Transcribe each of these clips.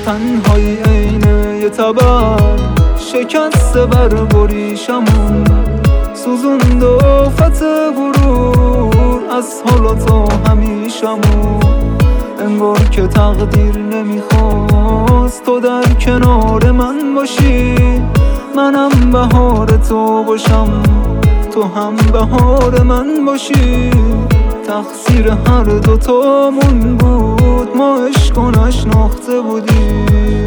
تنهایی عینه یه تبر شکسته بر بریشمون سوزوند آفت غرور از حالا تا همیشمون انگار که تقدیر نمیخواست تو در کنار من باشی منم بهار تو باشم تو هم بهار من باشی تقصیر هر دوتامون بود ما عشق و نشناخته بودیم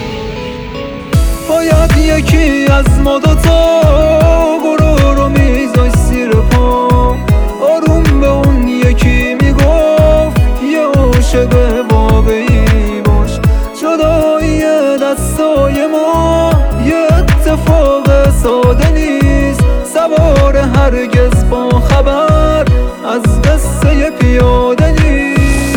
باید یکی از ما دوتا غرور رو میذاشت زیر پا آروم به اون یکی میگفت یه عاشق واقعی باش جدایی دستای ما یه اتفاق ساده نیست سوار هرگز با خبر از قصه پیاده نیست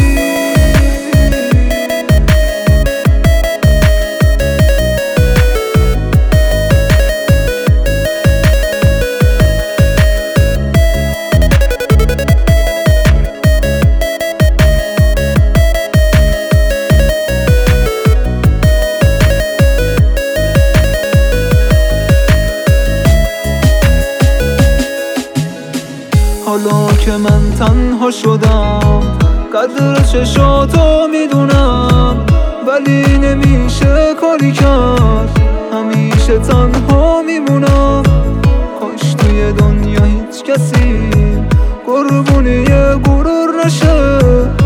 حالا که من تنها شدم قدر چشاتو میدونم ولی نمیشه کاری کرد همیشه تنها میمونم کاش توی دنیا هیچ کسی قربونی غرور نشه